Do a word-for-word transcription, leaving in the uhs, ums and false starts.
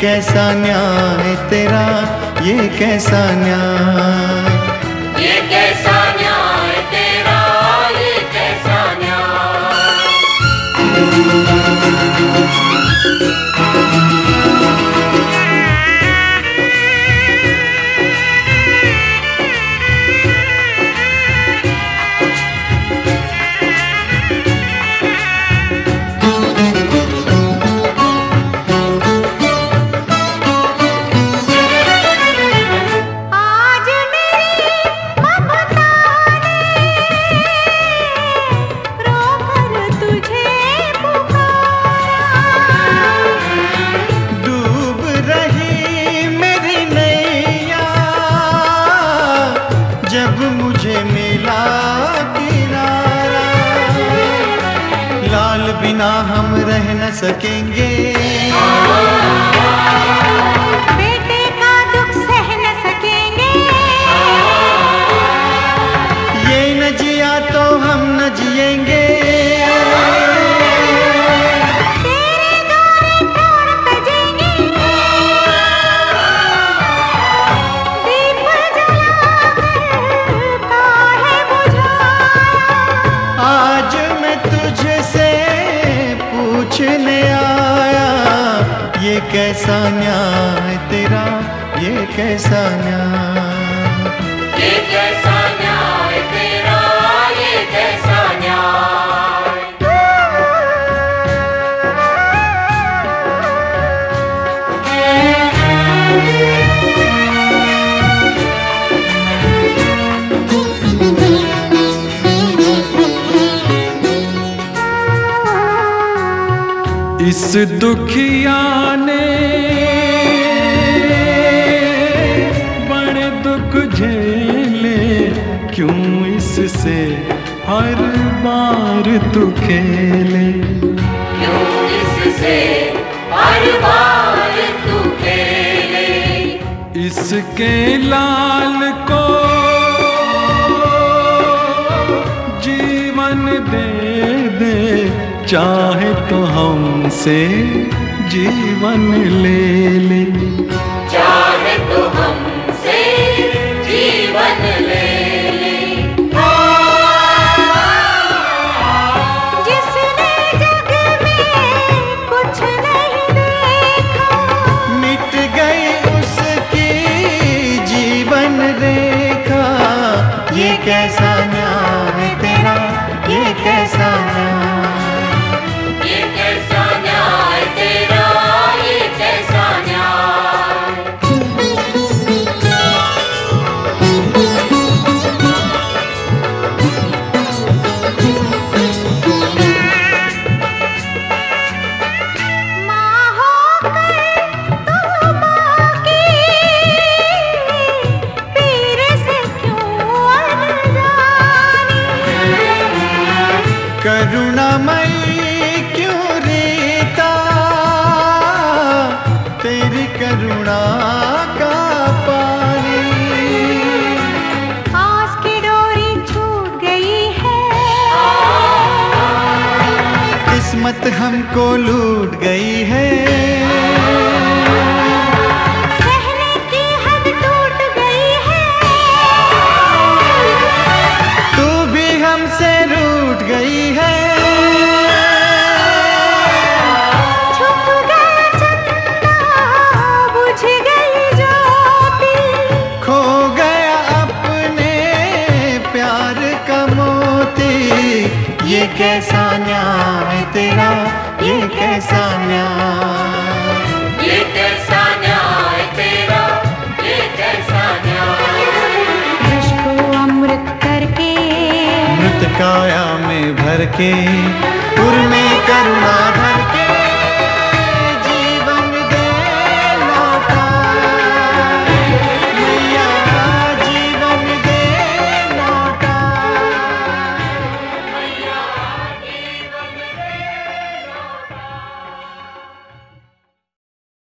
कैसा न्याय तेरा, ये कैसा न्याय, ये कैसा न्याय तेरा, ये कैसा न्याय। जब मुझे मिला किनारा, लाल बिना हम रह न सकेंगे, बेटे का दुख सह न सकेंगे, ये न जिया तो हम न जिएंगे, तेरे द्वारे प्राण तजेंगे, दीप जलाकर काहे बुझाया। आज मैं तुझसे पूछने आया, ये कैसा न्याय तेरा, ये कैसा न्याय, ये कैसा न्याय तेरा, ये कैसा न्याय। इस दुखिया ने बड़े दुख झेले, क्यों इससे हर बार तू खेले, क्यों इससे हर बार तू खेले। इसके लाल को जीवन दे दे, चाहे तो हमसे जीवन ले ले, चाहे तो हमसे जीवन ले ले। जिसने जग में कुछ नहीं देखा, मिट गई उसकी जीवन रेखा, ये कैसा न्याय तेरा, ये कैसा न्याय, ये कैसा न्याय तेरा, ये कैसा न्याय। माँ होकर तू माँ की पीर से क्यों अनजानी, करुणामयी क्यों रीता, तेरी करुणा का पानी, आस की डोरी छूट गई है, किस्मत हमको लूट गई है, सहने की हद टूट गई है, तू भी हमसे रूठ गई है, छुप गया चंदा बुझ गई ज्योति, खो गया अपने प्यार का मोती, ये कैसा न्याय तेरा, ये कैसा न्याय, ये कैसा न्याय तेरा, ये कैसा न्याय। विष को अमृत करके मृत काया में भर के, उर में करुणा